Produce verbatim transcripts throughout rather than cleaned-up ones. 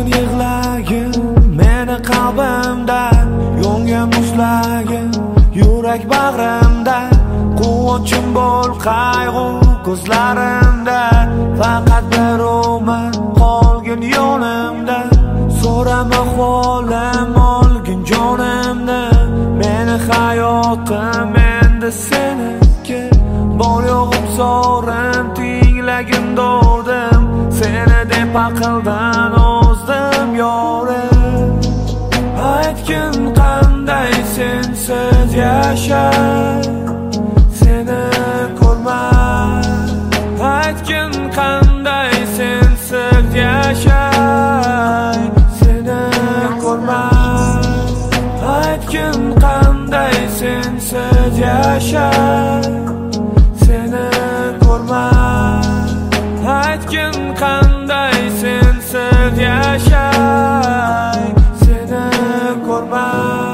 Olgin yig'lagin meni qalbimda, yongan muzlagin yurak bag'rimda. Quvonchim bo'l qayg'u ko'zlarimda, faqat bir umr qolgin yonimda. So'rama holim, olgin jonimni, meni hayotim endi seniki. Bor yo'g'im zorim, tinglagin dordim, seni deb aqldan ozdim yorim. Aytgin qanday sensiz yashar, seni ko'rmay. Aytgin qanday sensiz yashar, seni ko'rmay. Aytgin qanday sensiz yashar, seni ko'rmay. Aytgin qanday sensiz yashar, seni ko'rmay.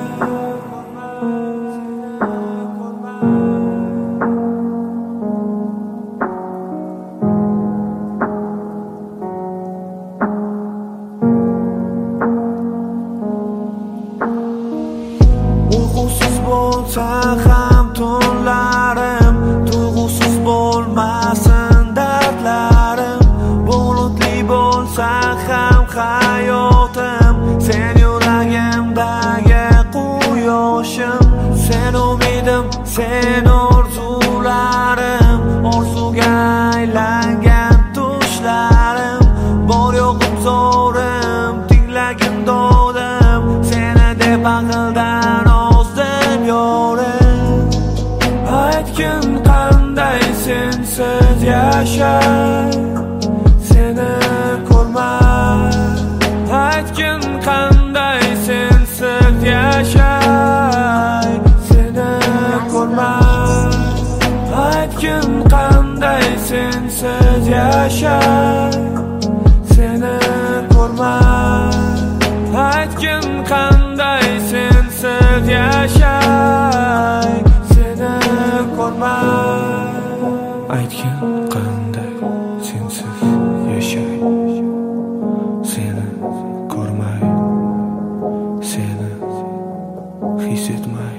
Uyqusiz bo'lsa ham tunlarim, tuyg'usiz bo'lmasin dardlarim. Bulutli bo'lsa ham hayotim, sen yuragimdagi quyoshim. Sen umidim, sen orzularim, orzuga aylangan tushlarim. Bor yo'g'im zorim, tinglagin dodim, seni deb aqldan ozdim yorim. Aytgin qanday sensiz yashar, seni ko'rmay. Aytgin qanday sensiz yashar, seni ko'rmay. Aytgin qanday sensiz yashar, seni ko'rmay. Aytgin qanday sensiz yashar, seni ko'rmay. Aytgin qanday sensiz yashay, seni ko'rmay, seni his etmay.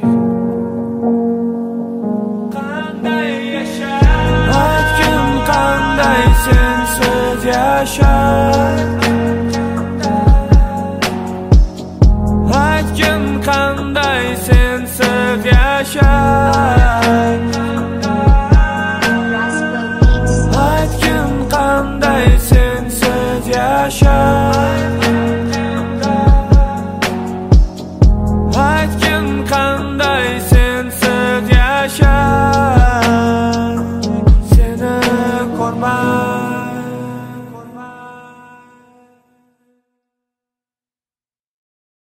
Qanday yashay, aytgin qanday sensiz yashay. Aytgin qanday sensiz yashar.